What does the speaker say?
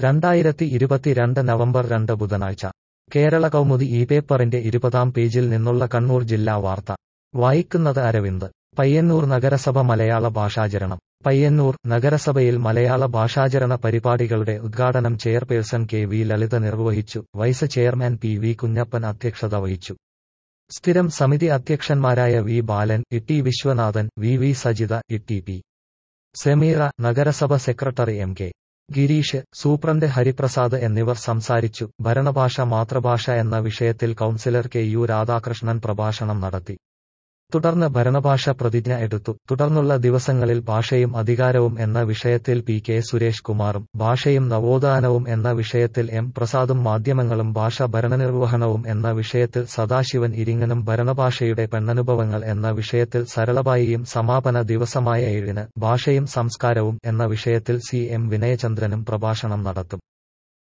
2022 November 2 ബുധനാഴ്ച കേരള കൗമുദി ഈ പേപ്പറിന്റെ 20-ാം പേജിൽ നിന്നുള്ള കണ്ണൂർ ജില്ലാ വാർത്ത വായിക്കുന്നത് അരവിന്ദ്. പയ്യന്നൂർ നഗരസഭ മലയാള ഭാഷാചരണം. പയ്യന്നൂർ നഗരസഭയിൽ മലയാള ഭാഷാചരണ പരിപാടികളുടെ ഉദ്ഘാടനം ചെയർപേഴ്സൺ കെ വി ലളിത നിർവഹിച്ചു. വൈസ് ചെയർമാൻ പി വി കുഞ്ഞപ്പൻ അധ്യക്ഷത വഹിച്ചു. സ്ഥിരം സമിതി അധ്യക്ഷന്മാരായ വി ബാലൻ, ടി വിശ്വനാഥൻ, വി സജിത, ടി പി സെമീറ, നഗരസഭ സെക്രട്ടറി എം കെ ഗിരീഷ്, സൂപ്രണ്ട് ഹരിപ്രസാദ് എന്നിവർ സംസാരിച്ചു. ഭരണഭാഷ മാതൃഭാഷ എന്ന വിഷയത്തിൽ കൗൺസിലർ കെ യു രാധാകൃഷ്ണൻ പ്രഭാഷണം നടത്തി. തുടർന്ന് ഭരണഭാഷ പ്രതിജ്ഞ എടുത്തു. തുടർന്നുള്ള ദിവസങ്ങളിൽ ഭാഷയും അധികാരവും എന്ന വിഷയത്തിൽ പി കെ സുരേഷ് കുമാറും, ഭാഷയും നവോത്ഥാനവും എന്ന വിഷയത്തിൽ എം പ്രസാദും, മാധ്യമങ്ങളും ഭാഷ ഭരണനിർവഹണവും എന്ന വിഷയത്തിൽ സദാശിവൻ ഇരിങ്ങനും, ഭരണഭാഷയുടെ പെണ്ണനുഭവങ്ങൾ എന്ന വിഷയത്തിൽ സരളബായിയും, സമാപന ദിവസമായ 7-ന് ഭാഷയും സംസ്കാരവും എന്ന വിഷയത്തിൽ സി എം വിനയചന്ദ്രനും പ്രഭാഷണം നടത്തും.